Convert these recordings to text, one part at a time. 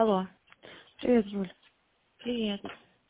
Алло. Привет, Юль. Привет.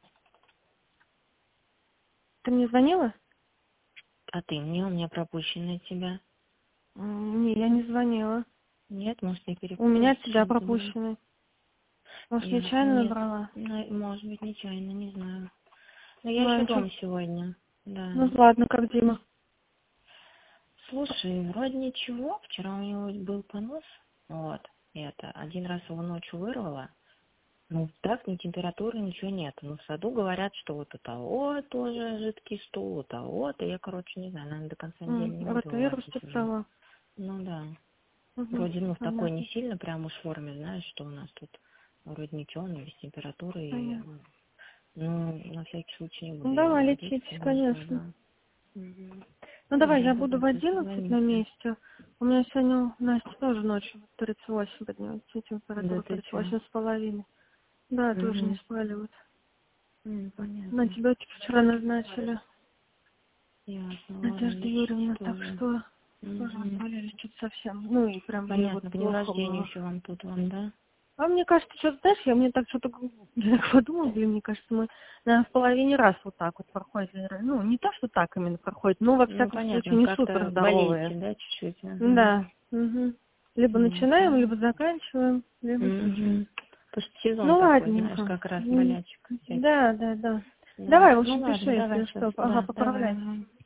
Ты мне звонила? А ты мне? У меня пропущенная тебя. Не, я не звонила. Нет, может, я У перепутала меня с тебя чем-то, да? пропущенный. Может, Ясно. нечаянно Нет. набрала? Может быть, нечаянно, не знаю. Но я еще Ладно, дома сегодня. Да. ну ладно, как Дима. Слушай, вроде ничего. Вчера у него был понос. Вот. Это. Один раз его ночью вырвало. Ну, так, ни температуры, ничего нет. Но в саду говорят, что вот у того тоже жидкий стул, у того-то. Я, короче, не знаю, наверное, до конца недели не буду Ротавирус вылазить ты уже. брала. Ну да. Угу, Вроде, ну, в такой не понятно. сильно прям уж форме, знаешь, что у нас тут вроде ничего, но без температуры. И, Понятно. ну, на всякий случай не буду Ну я давай, выводить, лечитесь, потому что, конечно. да. Мгм. Ну Ну, давай, ладно, я буду давай, в 11 на созвонимся. месте. У меня сегодня у Насти тоже ночью 38 поднялась, Да температура ты чё? 38,5. Да, тоже не Угу. спали вот. На Понятно. антибиотики вчера назначили. Ясно, ладно, Надежда лечитесь Юрьевна, так тоже. что тоже Угу. отвалились что-то совсем. Ну и прям ей вот Понятно, к дню плохо рождения было. еще вам тут, вам, да? А мне кажется, что знаешь, мне так что-то я так подумала, блин, мне кажется, мы, наверное, в половине раз вот так вот проходит. Ну, не то, что так именно проходит, но во Ну, всяком случае понятно, не супер как-то здоровые. болеете, да, чуть-чуть? Угу. Да. Угу. Либо начинаем, Ясно. либо заканчиваем, либо что-то. Угу. Потому что сезон Ну такой, знаешь, ладненько. как раз болячек всяких. Да, да, да. Да. Давай, в Ну общем, пиши, ладно, если давай, что. Ага, да, давай, поправляй. ага.